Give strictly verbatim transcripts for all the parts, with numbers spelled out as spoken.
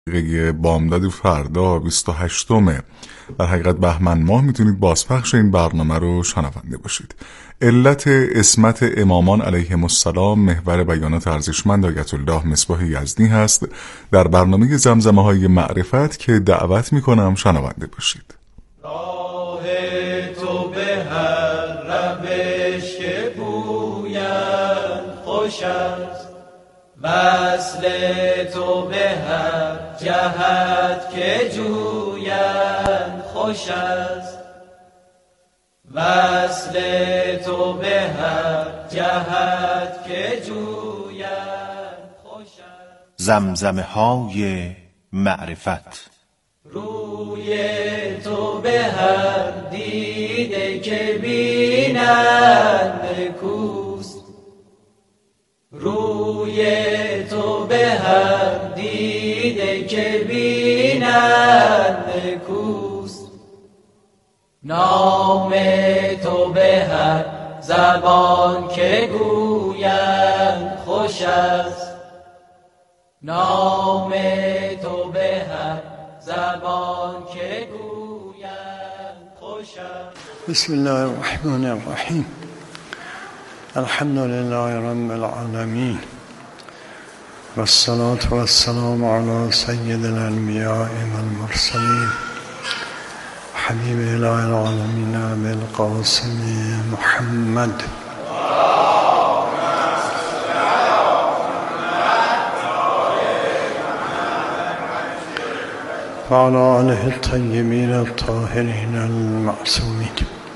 بامداد فردا بیست و هشتم در حقیقت بهمن ماه میتونید بازپخش این برنامه رو شنونده باشید. علت اسمت امامان علیهم السلام محور بیانات ارزشمند آیت الله مصباح یزدی هست در برنامه زمزمه های معرفت که دعوت میکنم شنونده باشید. راه تو به هر روش که بوید خوش است، وصل تو به هر جهت که جوید خوش است، وصل تو به هر جهت که جوید خوش است. زمزمه های معرفت. روی تو به هر دیده که بینند کوست، روی تو به هر دیده که بینند کوست، نام تو به هر زبان که گویند خوش است، نام تو به هر زبان که گویند خوش است. بسم الله الرحمن الرحیم. الحمد لله رب العالمین والصلاة والسلام علی سید الانبیاء والمرسلین حبیب اله العالمین بالقاسم محمد وعلى آله الطيبين الطاهرين المعصومين.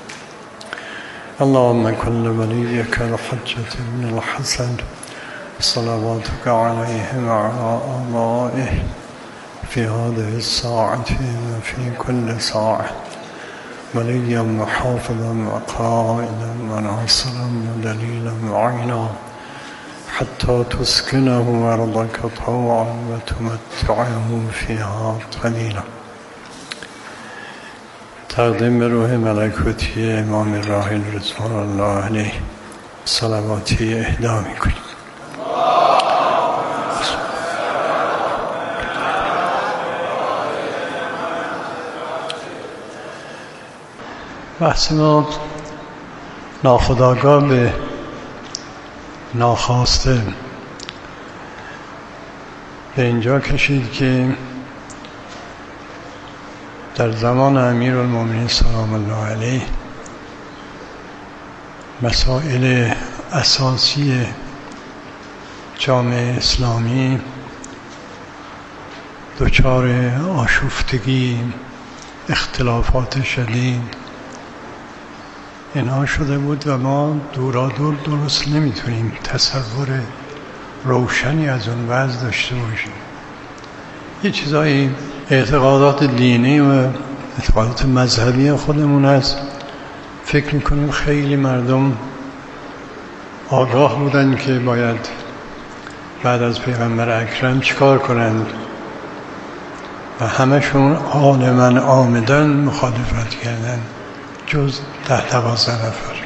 اللهم كن وليك الحجة بن الحسن صلواتك عليه وعلى آبائه في هذه الساعة وفي كل ساعة وليا وحافظا وقائدا وناصرا ودليلا وعينا حتى تسكنه أرضك طوعا وتمتعه فيها قليلا. تقدیم به روح ملکوتی امام راحل رضوان الله علیه صلواتی اهدا میکنیم. بحث ما ناخودآگاه به ناخواسته به اینجا کشید که در زمان امیرالمومنین سلام الله علیه مسائل اساسی جامعه اسلامی دچار آشفتگی، اختلافات شدید اینها شده بود و ما دورادور درست نمیتونیم تصور روشنی از اون وضع داشته باشیم. یه چیزایی اعتقادات دینی و اعتقادات مذهبی خودمون هست، فکر میکنیم خیلی مردم آگاه بودن که باید بعد از پیغمبر اکرم چیکار کنند و همشون عالماً عامداً مخالفت کردن جز ده دوازده نفر.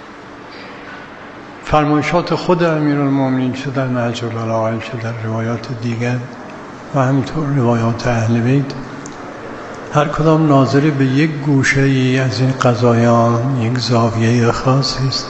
فرمایشات خود امیرالمومنین چه در نهج البلاغه چه در روایات دیگر و همینطور روایات اهل بیت هر کدام ناظر به یک گوشه ای از این قضایان، یک زاویه خاصی است.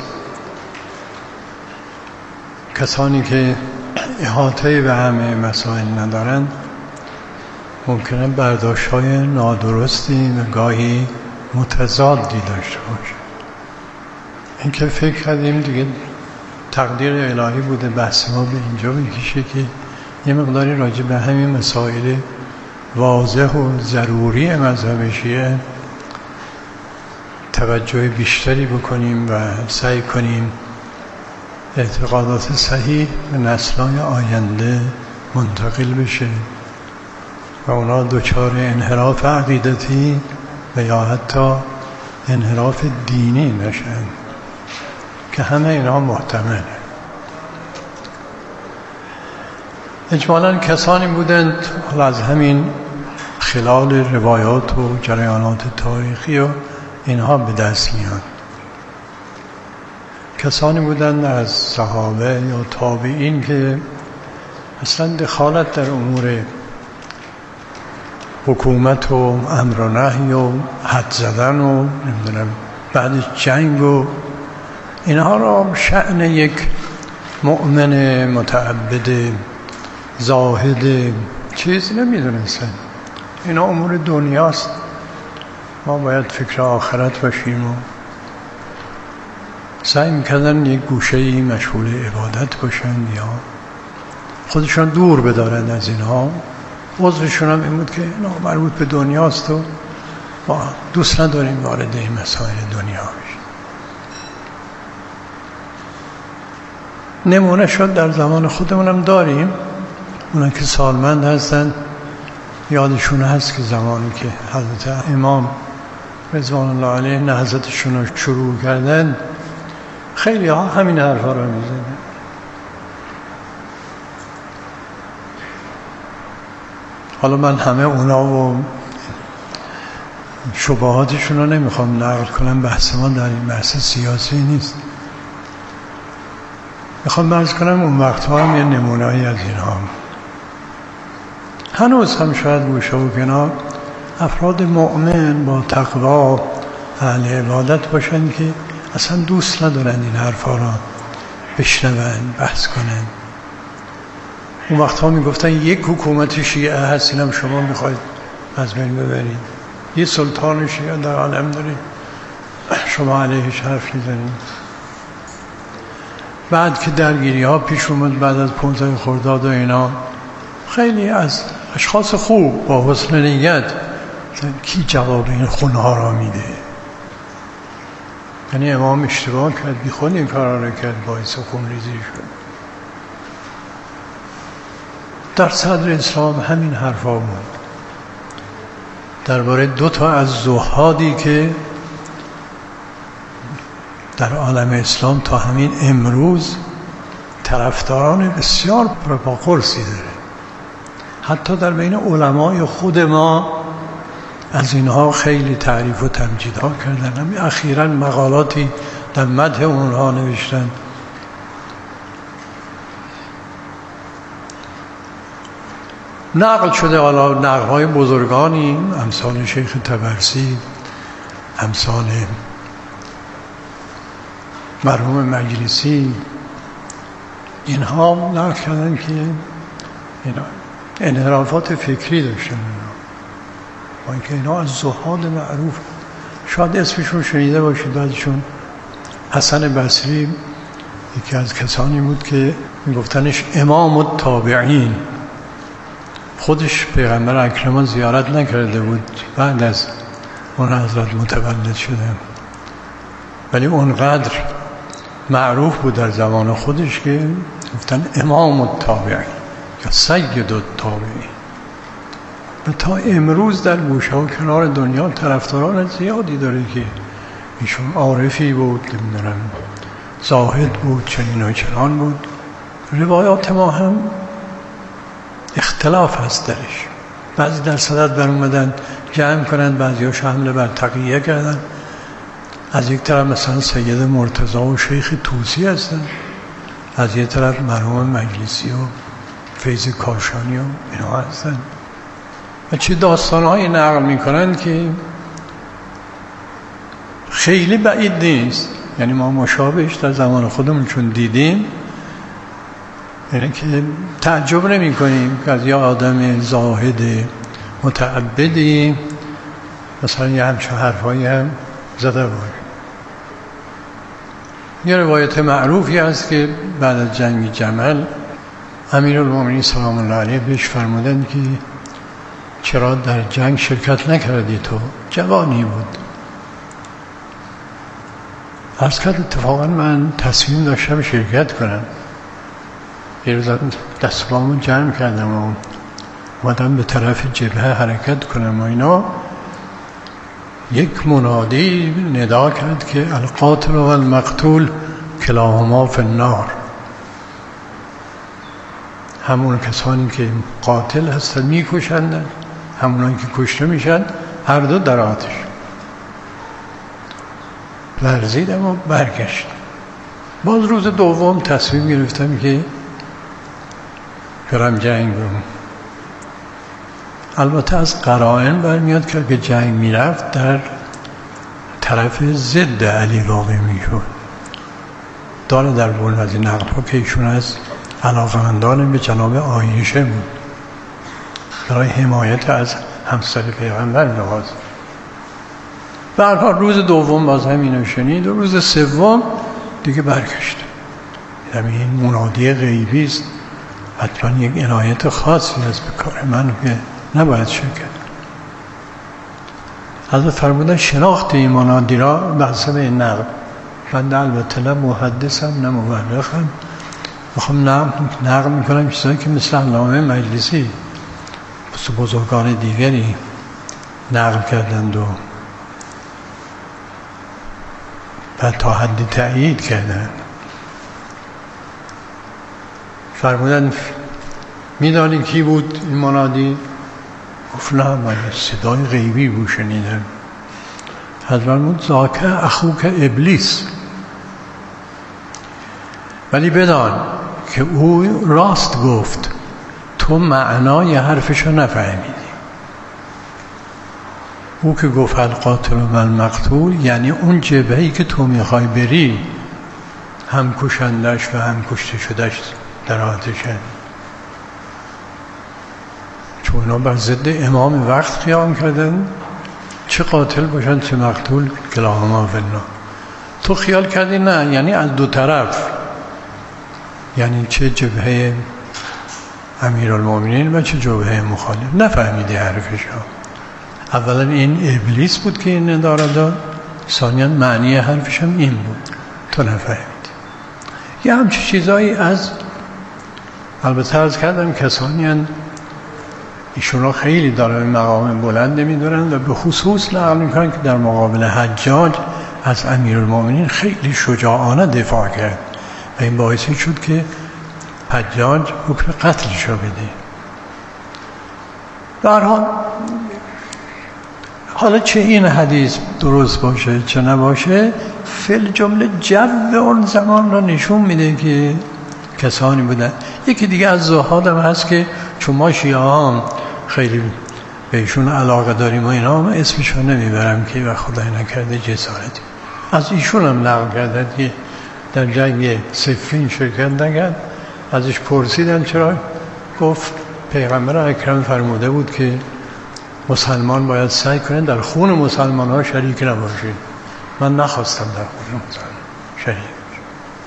کسانی که احاطه به همه مسائل ندارند ممکنه برداشت‌های نادرستی و گاهی متضادی داشته باشه. این که فکر کردیم دیگه تقدیر الهی بوده بحث ما به اینجا بکشه که یه مقداری راجع به همین مسائل واضح و ضروری مذهب شیعه توجه بیشتری بکنیم و سعی کنیم اعتقادات صحیح به نسل‌های آینده منتقل بشه و اونا دچار انحراف عقیدتی و یا حتی انحراف دینی نشن که همه اینا محتمله. اجمالاً کسانی بودند از همین خلال روایات و جریانات تاریخی و اینها به دست میان. کسانی بودند از صحابه یا تابعین که اصلا دخالت در امور حکومت و امر و نهی و حد زدن و نمیدونم بعد جنگ و اینها را شأن یک مؤمن متعبد زاهد چیز نمیدونستن. اینا امور دنیاست، ما باید فکر آخرت باشیم و سعی میکردن یک گوشه‌ای مشغول عبادت باشن یا خودشون دور بدارن از اینها. عذرشون هم این بود که اینا مربوط به دنیاست و ما دوست نداریم وارد این مسائل دنیا بشیم. نمونه شد در زمان خودمونم داریم، اونا که سالمند هستن یادشون هست که زمانی که حضرت امام رضوان الله علیه نهضتشون رو شروع کردن خیلی ها همین حرفا رو میزنن. حالا من همه اونا و شبهاتشون رو نمیخوام نقل کنم، بحث ما در این بحث سیاسی نیست. میخوام برز کنم اون وقتها هم یه نمونه‌ای از اینها هنوز هم شاید گوشه و کنار افراد مؤمن با تقوا اهل عبادت باشن که اصلا دوست ندارن این حرفا را بشنون بحث کنن. اون وقتها میگفتن یک حکومت شیعه هست، اینم شما میخواید از بین ببرید، یه سلطان شیعه در عالم دارید شما علیهش حرف میزنید. بعد که درگیری ها پیش اومد بعد از پانزده خرداد و اینا، خیلی از اشخاص خوب با حسن نیت کی جواب این خونه ها را میده؟ یعنی امام اشتباه کرد، بی خود این کار را کرد، باعث خون ریزی شد. در صدر اسلام همین حرفا بود درباره دو تا از زهادی که در عالم اسلام تا همین امروز طرفداران بسیار پرپاقرصی داره. حتی در بین علمای خود ما از اینها خیلی تعریف و تمجیدها کردن. همین اخیراً مقالاتی در مدح اونها نوشتن. نقل شده حالا نقل‌های بزرگانی امثال شیخ طبرسی، امثال مرحوم مجلسی، اینها نقل کردن که اینا انحرافات فکری داشتن. با اینکه اینا از زهاد معروف، شاید اسمشون شنیده باشید، بعدشون حسن بصری یکی از کسانی بود که میگفتنش امام التابعین. خودش پیغمبر اکرم زیارت نکرده بود بعد از اون حضرت متولد شده، ولی اونقدر معروف بود در زمان خودش که گفتن امام التابعین یا سید التابعین. و تا امروز در گوشه و کنار دنیا طرفداران زیادی داره که ایشون عارفی بود، نمیدونم زاهد بود، چنین و چنان بود. روایات ما هم اختلاف هست درش. بعضی در صدد بر اومدن جمع کنند، بعضی هاش حمله بر تقیه کردن. از یک طرف مثلا سید مرتضی و شیخ طوسی هستن، از یک طرف مرحوم مجلسی و فیض کاشانی و اینا هستن. و چه داستانهایی نقل میکنن که خیلی بعید نیست. یعنی ما مشابهش در زمان خودمون چون دیدیم، یعنی که تعجب نمی کنیم که از یه آدم زاهد متعبدی مثلا یه همچه حرفایی هم زده بود. یه روایت معروفی هست که بعد از جنگ جمل امیرالمومنین سلام الله علیه بهش فرمودن که چرا در جنگ شرکت نکردی؟ تو جوانی بود. عرض کرد اتفاقا من تصمیم داشتم شرکت کنم. یه روز دستمامو جمع کردم و اومدم به طرف جبهه حرکت کنم و اینا، یک منادی ندا کرد که القاتل و المقتول کلاهما فی النار. همون کسانی که قاتل هستن میکشندن، همونان که کشته میشن، هر دو در آتش. لرزیدم و برگشت. باز روز دوم تصمیم گرفتم که برم جنگ رو. البته از قرائن برمیاد که اگه جنگ میرفت در طرف ضد علی واقع میشد. داره در بول از این نقل ها که ایشون از علاقمندان به جناب عایشه بود برای حمایت از همسر پیغمبر لحاظ. به هر حال روز دوم باز همینو شنید و روز سوم دیگه برگشت. یعنی این منادی غیبی است، حتما یک عنایت خاصی از به کار من که نباید شرکت. حضرت فرمودن شناخت این منادی را به حسب این نقل. من البته نه محدثم نه مورخم، میخوام نقل میکنم چیزایی که مثل علامه مجلسی بزرگان دیگری نقل کردند و بعد تا حدی تأیید کردند. فرمودن میدانی کی بود این منادی؟ گفت نه، من صدای غیبی بود شنیدم. حضرت فرمود ذاک اخوک ابلیس، ولی بدان که او راست گفت، تو معنای حرفشو نفهمیدی. او که گفت القاتل و المقتول یعنی اون جبهه‌ای که تو میخوای بری هم کشندش و هم کشته شدش در آتشه، چون اونا بر ضد امام وقت قیام کردن، چه قاتل باشن چه مقتول کلاهما فی النار. تو خیال کردی نه، یعنی از دو طرف، یعنی چه جبهه امیرالمومنین و چه جبهه مخالف. نفهمیدی حرفش ها. اولا این ابلیس بود که این نداره داد، ثانیاً معنی حرفش هم این بود، تو نفهمیدی. یه همچه چیزایی از البته عرض کردم کسانی هستند ایشون خیلی داره مقام بلند نمیدونن و به خصوص نقل میکنن که در مقابل حجاج از امیرالمومنین خیلی شجاعانه دفاع کرد و این باعثی شد که حجاج حکم قتلش رو بده. در حال حالا چه این حدیث درست باشه چه نباشه، فل جمله جو اون زمان را نشون میده که کسانی بودن. یکی دیگه از زهاد هم هست که چون ما شیعه هم خیلی بهشون علاقه داریم و اینا، هم اسمش رو نمیبرم که و خدای نکرده جسارتی از ایشون هم نقل کردن که در جنگ صفین شرکت نکرد. ازش پرسیدن چرا؟ گفت پیغمبر اکرم فرموده بود که مسلمان باید سعی کنه در خون مسلمان ها شریک نباشه. من نخواستم در خون مسلمان شریک باشم.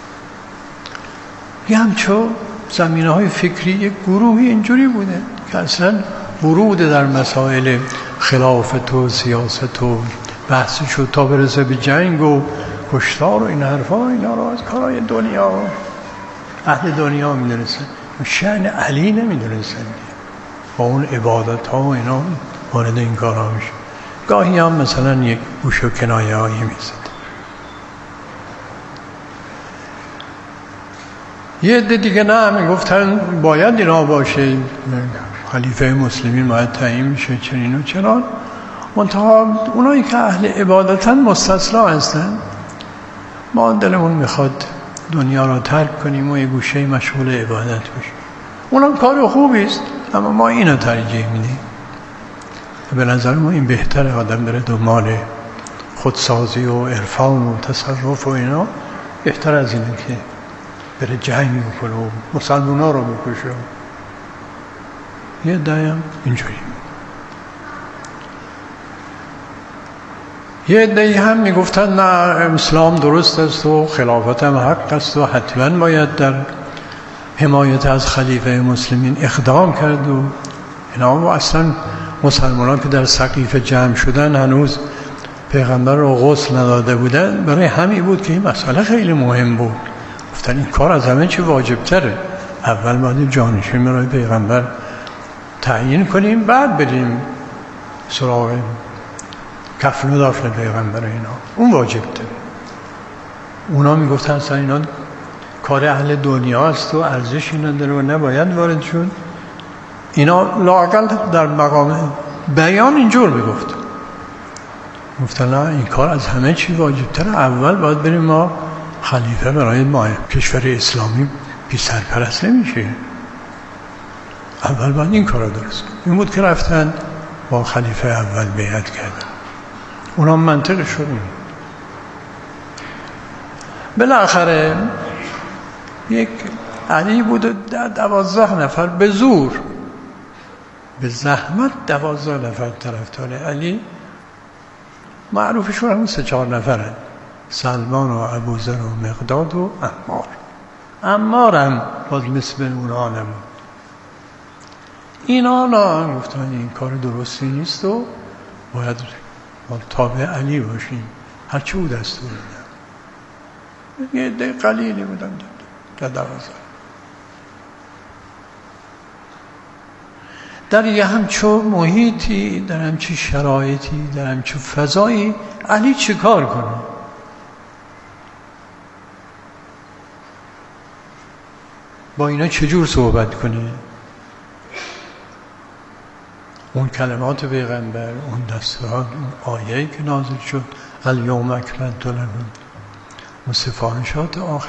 یه همچون زمینه های فکری یک گروهی اینجوری بوده که اصلا ورود در مسائل خلافت و سیاست و بحث شد تا برسه به جنگ و کشتار و این حرفا، اینا رو از کارهای دنیا اهل دنیا میدونستن، شأن علی نمیدونستن با اون عبادت ها و اینا وارد این کارها میشه. گاهی هم مثلا یک گوش و کنایه هایی میزد. یه عده دیگه نه میگفتن باید اینا باشه، خلیفه مسلمین باید تعیین میشه چنین و چنان. منتها اونایی که اهل عبادتن مستثنا هستن، ما دلمون میخواد دنیا را ترک کنیم و یه گوشه مشغول عبادت باشیم. اونم کار خوبی است، اما ما اینو ترجیح میدیم. به نظر ما این بهتره آدم بره دنبال خودسازی و عرفان و تصرف و اینا، بهتر از اینه که بره جنگ بکنه و مسلمان ها رو بکشه. یه دایم اینجوری. یه عده‌ای هم میگفتن نه اسلام درست است و خلافت هم حق است و حتما باید در حمایت از خلیفه مسلمین اقدام کرد و اینا. و اصلا مسلمانان که در سقیفه جمع شدن هنوز پیغمبر رو غسل نداده بودن، برای همین بود که این مسئله خیلی مهم بود. گفتن این کار از همه چی واجب تره، اول باید جانشین برای پیغمبر تعیین کنیم، بعد بریم سراغ کفن و دفن پیغمبر اینا، اون واجب تره. اونا میگفتن اصلا اینا کار اهل دنیا است و ارزشی نداره و نباید وارد شد. اینا لااقل در مقام بیان اینجور میگفت، گفتن نه این کار از همه چی واجب تره، اول باید بریم ما خلیفه برای ما کشور اسلامی بی سرپرست نمیشه. اول باید این کار رو درست کنن. این بود که رفتن با خلیفه اول بیعت کردن. اونا منطق شدیم. بالاخره یک علی بود و دوازده نفر به زور، به زحمت دوازده نفر طرفدار علی، معروفشون همون سه چهار نفرن، سلمان و ابوذر و مقداد و عمار. عمار هم باز مثل اونها نمون. اینا الان گفتن این کار درستی نیست و باید تابع علی باشیم، هرچی او دستور بده. یه عده قلیلی بودن در دوازده. در یه همچو محیطی، در همچو شرایطی، در همچو فضایی علی چه کار کنه؟ با اینا چجور صحبت کنه؟ اون کلمات پیغمبر، اون دستورات، اون آیه‌ای که نازل شد الیوم اکملت لکم، اون سفارشات آخر،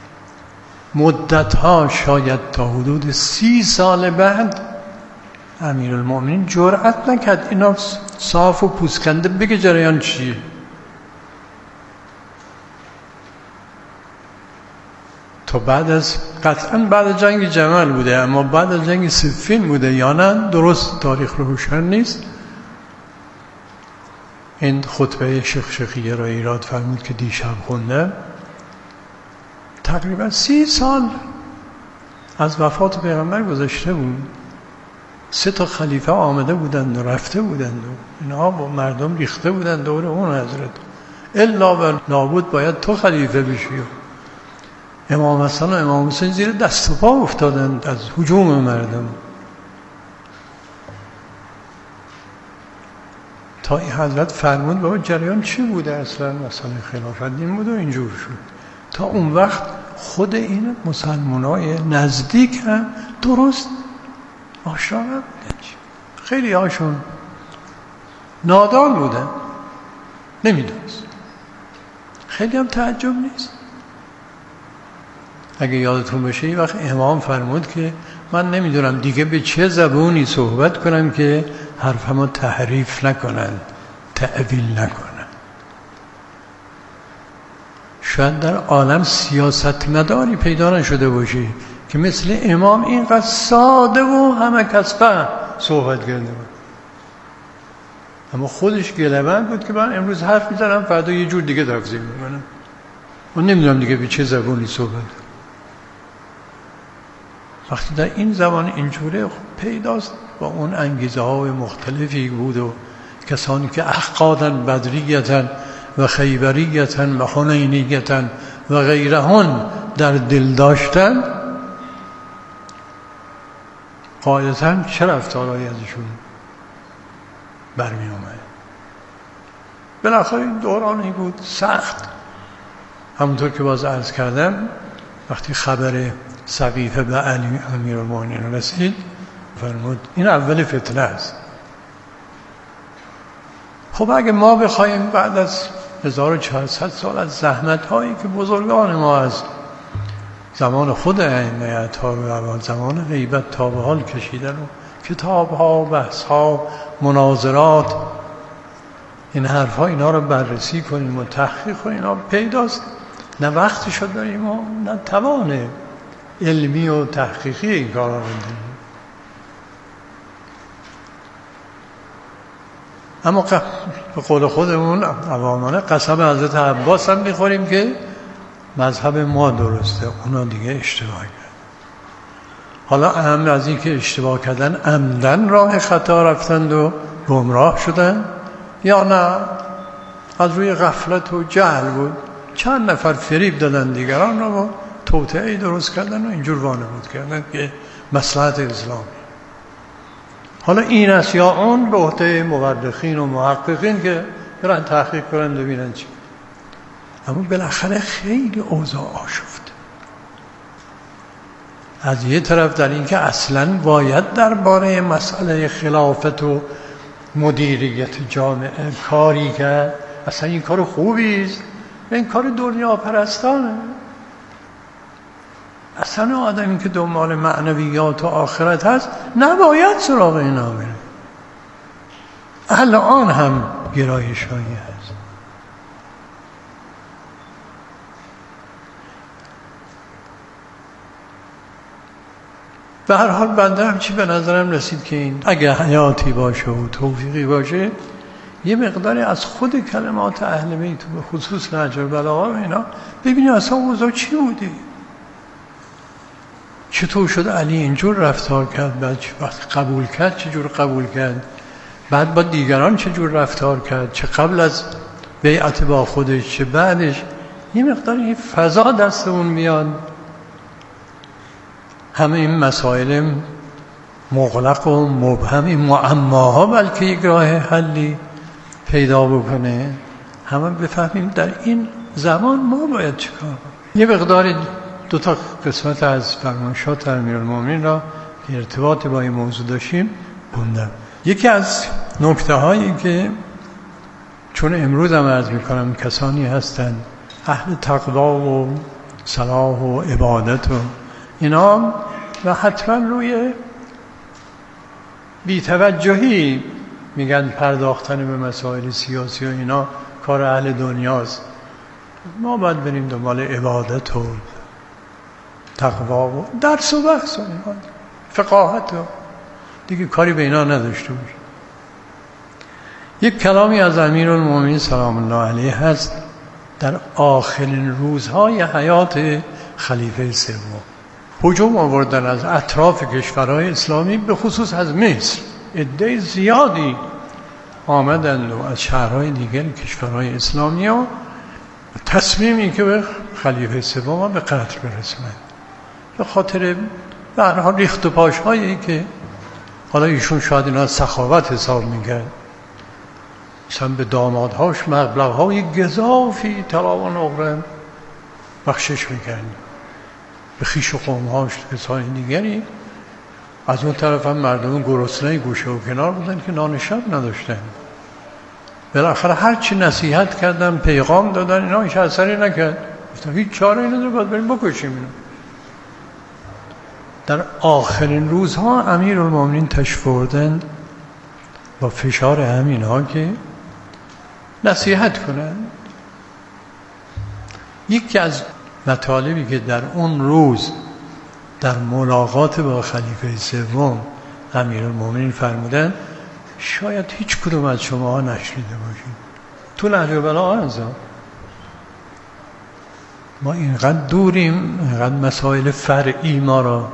مدت‌ها شاید تا حدود سی سال بعد امیرالمومنین جرأت نکرد اینا صاف و پوسکنده بگه جریان چیه. تا بعد از قطعا بعد از جنگ جمل بوده، اما بعد از جنگ صفین بوده یا نه درست تاریخ روشن نیست. این خطبه شخشقیه را ایراد فرمود که دیشب خونده، تقریبا سی سال از وفات پیغمبر گذشته بود. سه تا خلیفه آمده بودند و رفته بودند و اینها با مردم ریخته بودند دور اون حضرت. الا و لابد باید تو خلیفه بشی. امام حسن و امام حسین زیر دست و پا افتادند از هجوم مردم، تا این حضرت فرمود بابا جریان چی بوده اصلا، مثلا خلافت این بود و اینجور شد. تا اون وقت خود این مسلمانای نزدیک هم درست آشنا نبودن، خیلی هاشون نادان بودن، نمیدونست. خیلی هم تعجب نیست. اگه یادتون باشه یه وقت امام فرمود که من نمیدونم دیگه به چه زبونی صحبت کنم که حرفمو تحریف نکنن، تعویل نکنن. شاید در عالم سیاست مداری پیدا نشده باشه که مثل امام اینقدر ساده و همه کسبه صحبت کرده بود. اما خودش گله‌بند بود که من امروز حرف میزنم فردا یه جور دیگه تفسیر میکنم، من نمیدونم دیگه به چه زبونی صحبت کنم. وقتی در این زبان اینجوره پیداست با اون انگیزه های مختلفی بود و کسانی که احقادن بدریتن و خیبریتن و حنینیتن و غیرهن در دل داشتن، قاعدتاً چه رفتارهایی ازشون برمی اومد. بالاخره این دورانی بود سخت. همونطور که باز عرض کردم وقتی خبر سقیفه به علی امیرالمومنین رسید فرمود این اول فتنه است. خب اگه ما بخوایم بعد از هزار و چهارصد سال از زحمت هایی که بزرگان ما از زمان خود ائمه اطهار و زمان غیبت تا به حال کشیدن و کتاب ها، بحث ها، مناظرات، این حرف ها، اینا رو بررسی کنیم و تحقیق کنیم، اینا پیداست نه وقتش رو داریم و نه توان علمی و تحقیقی این کار رو داریم. اما به قول خودمون عوامانه قسم حضرت عباس هم میخوریم که مذهب ما درسته، اونا دیگه اشتباه کرد. حالا اهم از این که اشتباه کردن عمدن راه خطا رفتند و گمراه شدن یا نه از روی غفلت و جهل بود، چند نفر فریب دادن دیگران رو و توطئه‌ای درست کردن و اینجور وانمود کردن که مصلحت اسلام. حالا این است یا اون به عهده مورخین و محققین که برن تحقیق کنن ببینن چی. اما بالاخره خیلی اوضاع آشفت. از یه طرف در این که اصلاً باید درباره مسئله خلافت و مدیریت جامعه کاری کرد، اصلا این کار خوبی است، این کار دنیا پرستانه. اصلا آدمی که دنبال معنویات و آخرت هست نباید سراغ اینا بره. الان هم گرایش هایی هست. به هر حال بنده همچی به نظرم رسید که این اگه حیاتی باشه و توفیقی باشه یه مقداری از خود کلمات اهل بیت و به خصوص نهج البلاغه و اینا ببینید اصلا اوضاع چی بوده، چطور شد علی اینجور رفتار کرد، بعد وقتی قبول کرد چجور قبول کرد، بعد با دیگران چجور رفتار کرد، چه قبل از بیعت با خودش چه بعدش. یه مقداری فضا دستمون میاد همه این مسائل مغلق و مبهم، این معماها بلکه یک راه حلی پیدا بکنه، همه بفهمیم در این زمان ما باید چه کار. یه مقدار دو تا قسمت از فرمایشات امیرالمومنین را که ارتباط با این موضوع داشتیم خوندم. یکی از نکته هایی که چون امروز هم عرض میکنم کسانی هستند اهل تقوا و صلاح و عبادت و اینا و حتما روی بی‌توجهی میگن پرداختن به مسائل سیاسی و اینا کار اهل دنیاست. ما باید بریم دنبال عبادت و تقوا و درس و بحث و اینا، فقاهت و دیگه کاری به اینا نداشته باشیم. یک کلامی از امیرالمومنین سلام الله علیه هست در آخرین روزهای حیات خلیفه سوم. هجوم آوردن از اطراف کشورهای اسلامی به خصوص از مصر، عده زیادی آمدند و از شهرهای دیگر کشورهای اسلامی ها تصمیمی که به خلیفه سوم به قتل برسونند به خاطر به هر حال ریخت و پاش هایی که حالا ایشون شاید اینا سخاوت حساب میکرد، مثلا به دامادهاش مبلغ‌های گزافی طلا و نقره بخشش میکرد، به خویش و قومهاش کسای دیگری. از اون طرف هم مردم گرسنه گوشه و کنار بودن که نان شب نداشتن. بالاخره هرچی نصیحت کردن پیغام دادن اینا هیچ اثری نکرد، گفتن هیچ چاره ای نداره باید بریم بکشیم اینو. در آخرین روزها امیرالمومنین تشریف آوردند با فشار همینها که نصیحت کنند. یکی از مطالبی که در اون روز در ملاقات با خلیفه سوم امیرالمومنین فرمودند شاید هیچ کدوم از شما نشنیده باشید. تو نهج البلاغه هست ما اینقدر دوریم، اینقدر مسائل فرعی ما را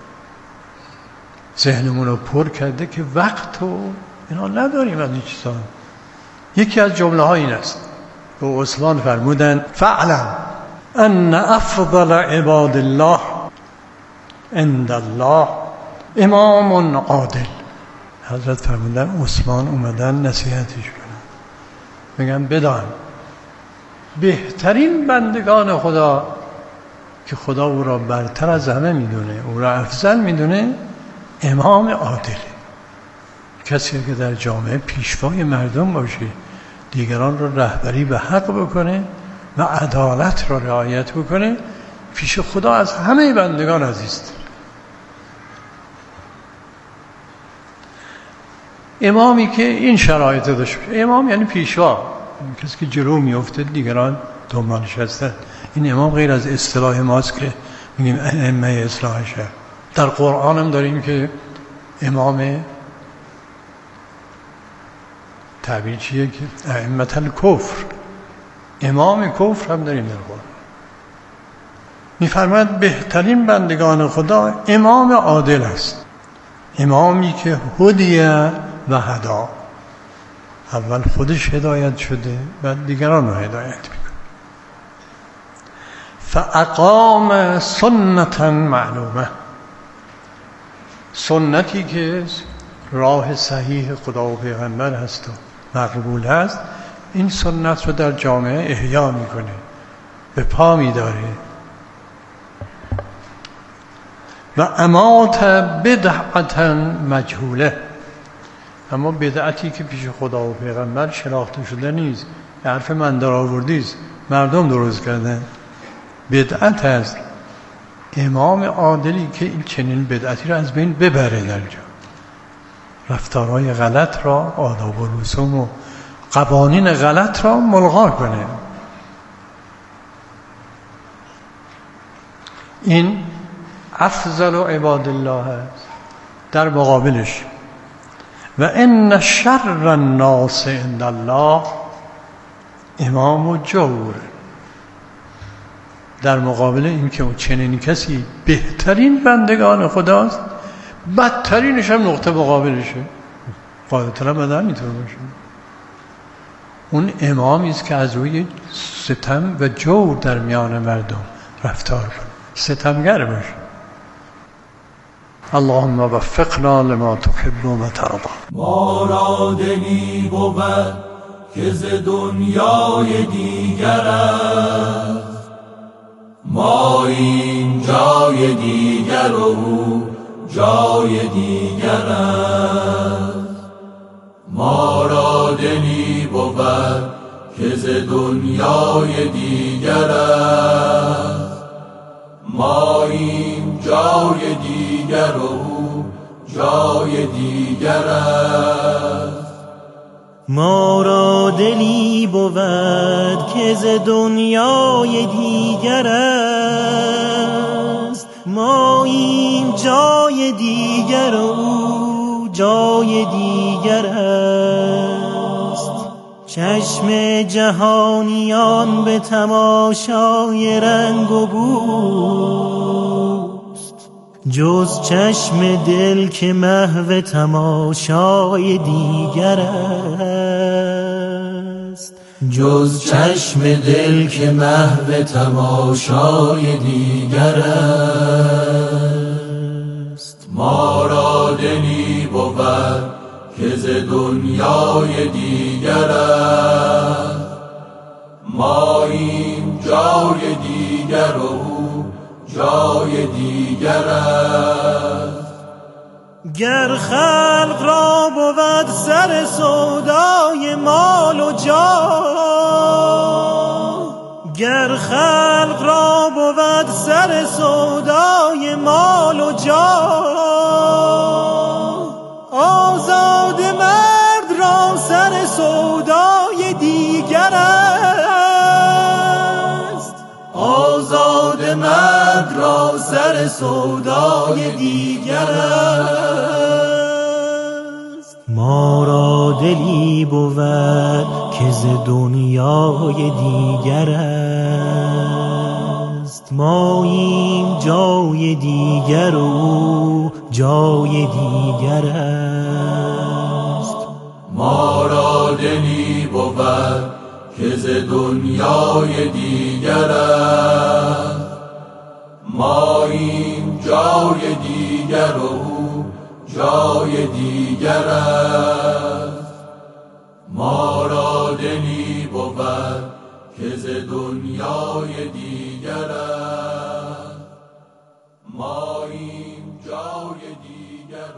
ذهنمون رو پر کرده که وقت و اینا نداریم از این چیزا. یکی از جمله ها این است به عثمان فرمودند فعلم ان افضل عباد الله عند الله امام عادل. حضرت فرمودن عثمان اومدن نصیحتش کنن، میگن بدان بهترین بندگان خدا که خدا او را برتر از همه میدونه، او را افضل میدونه، امام عادل، کسی که در جامعه پیشوای مردم باشه، دیگران را رهبری به حق بکنه و عدالت را رعایت بکنه، پیش خدا از همه بندگان عزیزتر. امامی که این شرایط داشته باشه، امام یعنی پیشوا، کسی که جلو میفته دیگران دنبالش هستن. این امام غیر از اصطلاح ماست که میگیم ائمه اصلاح شهر. در قرآن هم داریم که امام تعبیر چیه که ائمه الکفر، امام کفر هم داریم در قرآن. میفرماید بهترین بندگان خدا امام عادل است، امامی که هدیه و هدا، اول خودش هدایت شده بعد دیگران رو هدایت میکنه. فاقام سنتا معلومه، سنتی که راه صحیح خدا و پیغمبر هست و مقبول هست، این سنت رو در جامعه احیا میکنه، به پا میداره. و امات بدعتا مجهوله، اما بدعتی که پیش خدا و پیغمبر شناخته شده نیست، حرف من در آوردی است، مردم درست کردن، بدعت است. امام عادلی که این چنین بدعتی را از بین ببره در جا، رفتارهای غلط را، آداب و رسوم و قوانین غلط را ملغا کنه. این افضل عباد الله است. در مقابلش و ان شر الناس عند الله امام و جور، در مقابل این که چنین کسی بهترین بندگان خداست، بدترینش هم نقطه مقابلشه. قاعدتاً بدن میتونه باشه. اون امامی است که از روی ستم و جور در میان مردم رفتار کنه، ستمگر باشه. اللهم وفقنا لما تحب و ترضى. ما را دلی بود که ز دنیای دیگر است، ما این جای دیگر و او جای دیگر است. ما را دلی بود که ز دنیای دیگر است، ما این جای دیگر و او جای دیگر است. ما را دلی بود که ز دنیای دیگر است، ما این جای دیگر و او جای دیگر است. چشم جهانیان به تماشای رنگ و بوست، جز چشم دل که محو تماشای دیگر است. جز چشم دل که محو تماشای دیگر است. ما را دلی بود که ز دنیای دیگر است، ما این جای دیگر و او جای دیگر است. گر خلق را بود سر سودای مال و جاه، گر خلق را بود سر سودای مال و جاه، آزاد مرد را سر سودای دیگر است. آزاد مرد را سر سودای دیگر است. ما را دلی بود که ز دنیای دیگر است، ما این جای دیگر و جای دیگر است. ما را دلی بود که ز دنیای دیگر است، ما این جای دیگر و او جای دیگر است. ما را دلی بود که ز دنیای دیگر است، ما این جای دیگر و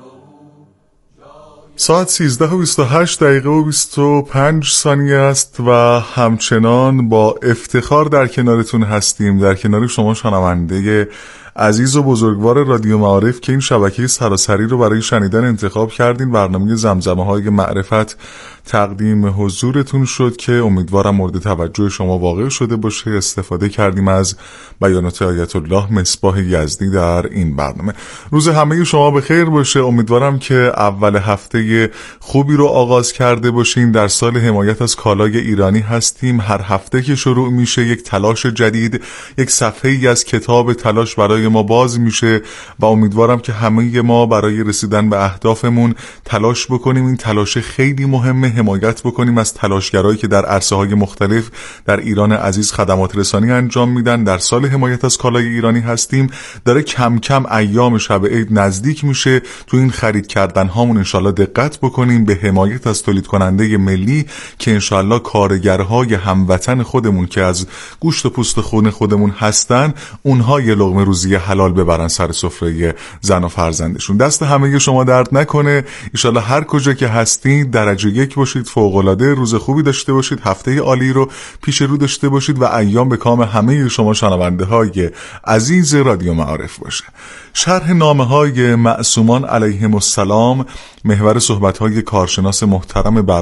ساعت سیزده و بیست و هشت دقیقه و بیست و پنج ثانیه است و همچنان با افتخار در کنارتون هستیم، در کنار شما شنونده عزیز و بزرگوار رادیو معارف که این شبکه سراسری رو برای شنیدن انتخاب کردین. برنامه زمزمه های معرفت تقدیم حضورتون شد که امیدوارم مورد توجه شما واقع شده باشه. استفاده کردیم از بیانات آیت الله مصباح یزدی در این برنامه. روز همه شما بخیر باشه. امیدوارم که اول هفته خوبی رو آغاز کرده باشین. در سال حمایت از کالای ایرانی هستیم. هر هفته که شروع میشه یک تلاش جدید، یک صفحه‌ای از کتاب تلاش برای ما باز میشه و امیدوارم که همه ما برای رسیدن به اهدافمون تلاش بکنیم. این تلاش خیلی مهمه، حمایت بکنیم از تلاشگرایی که در عرصه‌های مختلف در ایران عزیز خدمات رسانی انجام میدن. در سال حمایت از کالای ایرانی هستیم. داره کم کم ایام شب عید نزدیک میشه. تو این خرید کردن هامون انشالله دقت بکنیم به حمایت از تولید کننده ملی که انشالله کارگرهای هموطن خودمون که از گوشت و پوست خون خودمون هستن، اونها یه لقمه روزی حلال ببرن سر سفره زن و فرزندشون. دست همه شما درد نکنه. ایشالله هر کجا که هستید درجه یک باشید، فوق‌العاده، روز خوبی داشته باشید، هفته عالی رو پیش رو داشته باشید و ایام به کام همه شما شنونده های عزیز رادیو معارف باشه. شرح نامه های معصومان علیهم السلام محور صحبت های کارشناس محترم